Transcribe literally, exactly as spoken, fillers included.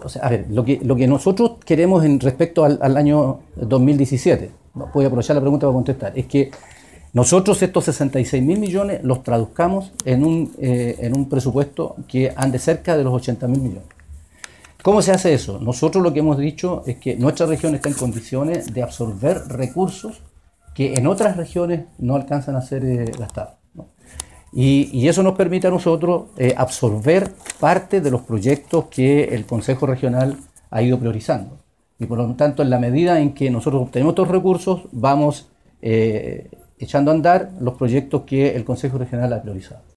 o sea, a ver, lo que, lo que nosotros queremos en respecto al, al año dos mil diecisiete, voy a aprovechar la pregunta para contestar, es que nosotros estos sesenta y seis mil millones los traduzcamos en un, eh, en un presupuesto que ande cerca de los ochenta mil millones. ¿Cómo se hace eso? Nosotros lo que hemos dicho es que nuestra región está en condiciones de absorber recursos que en otras regiones no alcanzan a ser eh, gastados, ¿no? Y, y eso nos permite a nosotros eh, absorber parte de los proyectos que el Consejo Regional ha ido priorizando. Y por lo tanto, en la medida en que nosotros obtenemos estos recursos, vamos eh, echando a andar los proyectos que el Consejo Regional ha priorizado.